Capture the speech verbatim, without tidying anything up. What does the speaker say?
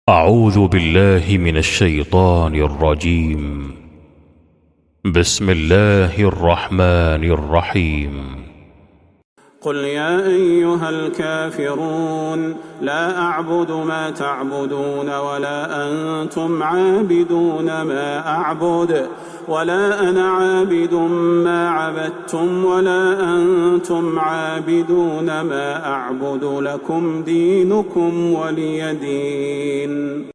أعوذ بالله من الشيطان الرجيم. بسم الله الرحمن الرحيم. قل يا أيها الكافرون لا أعبد ما تعبدون ولا أنتم عابدون ما أعبد ولا أنا عابد ما عبدتم ولا أنتم عابدون ما أعبد لكم دينكم ولي دين.